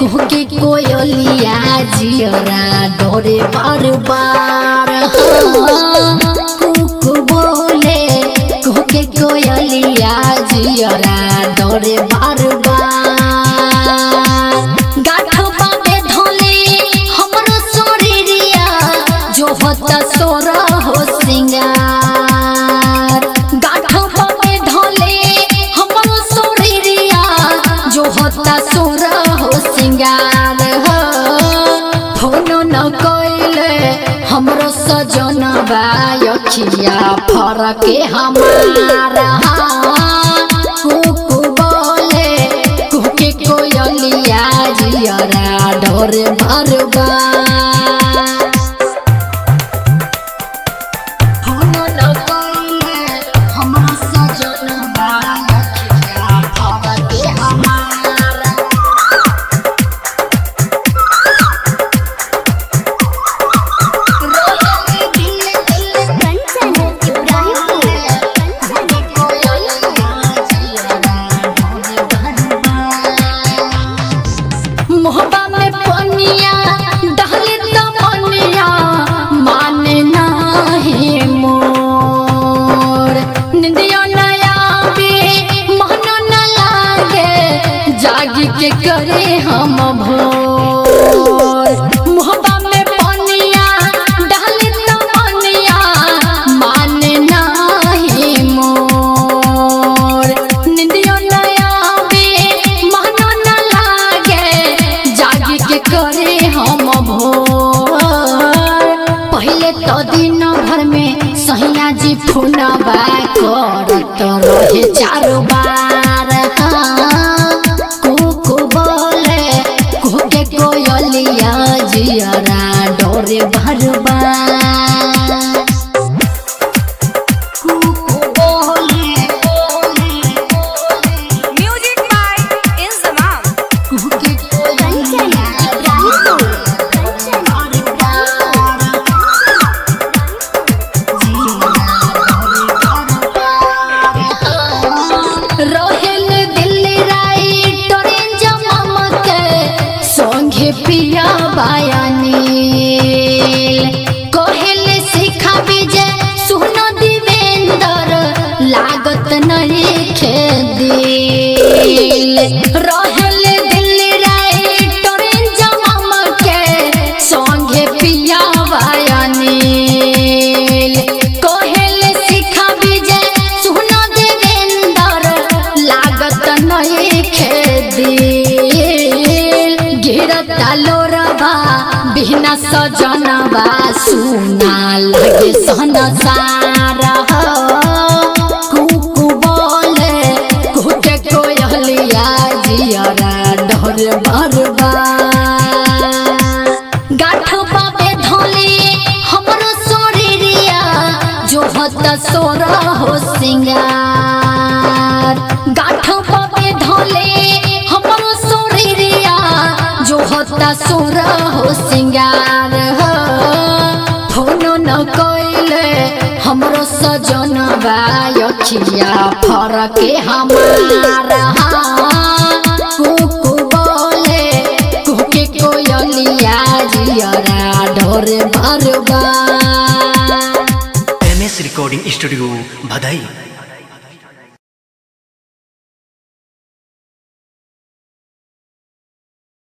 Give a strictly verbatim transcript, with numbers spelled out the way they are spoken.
कुहके कोयलिया जियरा डोरे बार बार कुकु बोले कुहके कोयलिया जियरा डोरे बार बार गाठो बाबे धोले हमरो सोरिया जो होता सोरा हो सिंगार गाठो बाबे धोले हमरो सोरिया जो होता सोरा हो सिंगार हो फोनो न कोइले हमरो सजनबा अखिया फरके हमारा कुकु बोले कुहके कोयलिया जियरा डोरे बार बार फोनो न कोइले हमरो सजनबा अखिया फरके हमारा मोहबा में पनिया डहले तमनिया माने नाही मोर निंदियो न आवे मन न लागे जागी के करे हम भोर मोहबा में पनिया डहले तमनिया माने नाही मोर निंदियो न आवे मन न लागे जागी के करे हम भोर पहले तो दिन भर में सहिया जी फोनबा करत रहे चारो बार कुकु बोले कुहके कोयलिया जियरा डोरे बार बार कुकु बोले Music by Inzamam. कुहके कोयलिया रोहिल दिल्ली राइटर जमम के संगे पिया बयानील कोहिल शिखा विजय सुनो दिवेंदर लागत नहीं खेदिल रोहिल दिल्ली राइटर जमम के संगे पिया बयानील कोहिल शिखा विजय सुनो देवेंदर लागत नहीं खेदिल गिरता लोरबा बिना सजनबा सुना लगे संसार हो कुकु बोले कुहके कोयलिया जियरा डोरे बार बार गाठो बाबे धोले हमरो सोरिया जो होता सोरा हो सिंगार गाठो बाबे धोले हमरो सोरिया जो होता सोरा हो सिंगार हो फोनो न कोइले हमरो सजनबा अखिया फरके हमारा कुकु बोले कुहके कोयलिया जियरा डोरे बार बार M S recording studio Bhadai.